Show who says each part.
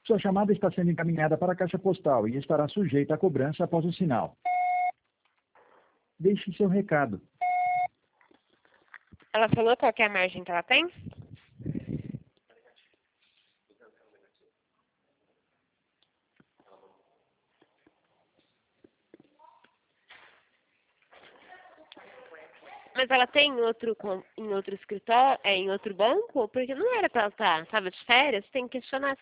Speaker 1: Sua chamada está sendo encaminhada para a caixa postal e estará sujeita a cobrança após o sinal. Deixe seu recado.
Speaker 2: Ela falou qual que é a margem que ela tem? Mas ela tem em outro escritório, em outro banco? Porque não era pra ela estar, tava de férias, tem que questionar